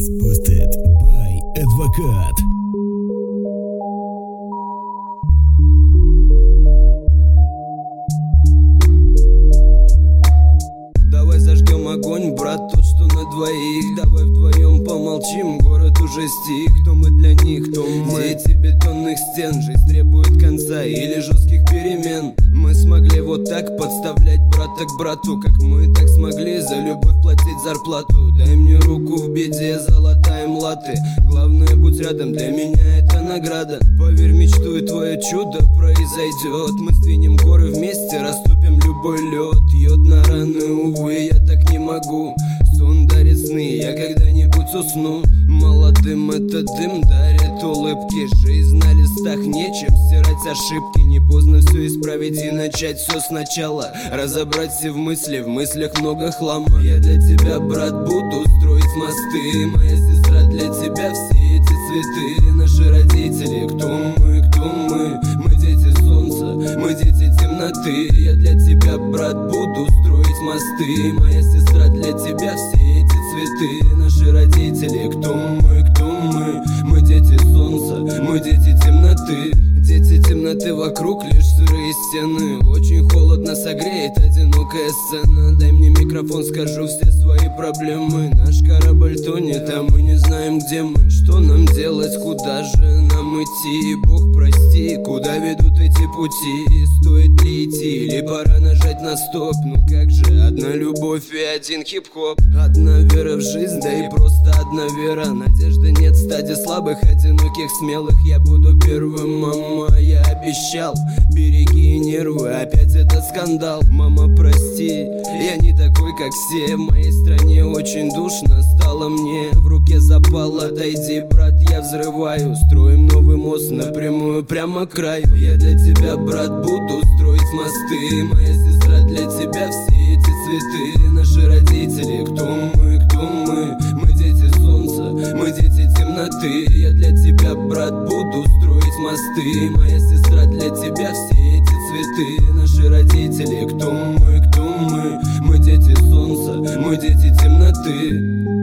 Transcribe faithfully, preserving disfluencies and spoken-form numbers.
Mix posted by Advocat. Давай зажгем огонь, брат, тот, что на двоих. Давай вдвоем помолчим, город уже стих. Кто мы для них, кто мы? Дети бетонных стен. Жизнь требует конца или жестких перемен. Мы смогли вот так подставлять брата к брату, как мы так смогли за любовь платить зарплату. Дай мне руку в беде, золотая млаты. Главное, будь рядом, для меня это награда. Поверь, мечту, и твое чудо произойдет. Мы сдвинем горы вместе, растопим любой лед. Йод на раны, увы, я так не могу. Сон дарит сны, я когда-нибудь усну. Молодым этот дым дарит улыбки. Жизнь на листах, нечем стирать ошибки. Не поздно все исправить и начать все сначала. Разобрать все в мысли, в мыслях много хлама. Я для тебя, брат, буду строить мосты. Моя сестра, для тебя все эти цветы. Наши родители, кто мы, кто мы? Мы дети солнца, мы дети темноты. Я для тебя, брат, буду строить мосты. Моя сестра, для тебя все эти цветы. Наши родители, кто мы, кто мы? Мы дети солнца, мы дети темноты. Дети темноты, вокруг лишь сырые стены. Очень холодно, согреет одинокая сцена. Дай мне микрофон, скажу все свои проблемы. Наш корабль тонет, а мы не знаем, где мы. Что нам делать, куда же нам идти? Бог прости, куда ведут эти пути? Стоит ли идти, или пора нажать на стоп? Ну как же, одна любовь и один хип-хоп. Одна вера в жизнь, да и просто одна вера. Надежды нет, стадия слабых, одиноких, смелых. Я буду первым, мама, я обещал. Береги нервы, опять этот скандал. Мама, прости, я не такой, как все. В моей стране очень душно стало мне. В руке запал, отойди, брат, я взрываю. Строим новый мост напрямую, прямо к краю. Я для тебя, брат, буду строить мосты. Моя сестра, для тебя все эти цветы. Наши родители, кто мы, кто мы? Мы дети солнца, мы дети темноты. Я для тебя, брат, буду строить мосты. Моя сестра, для тебя все эти цветы. Наши родители, кто мы, кто мы? Мы дети солнца, мы дети темноты.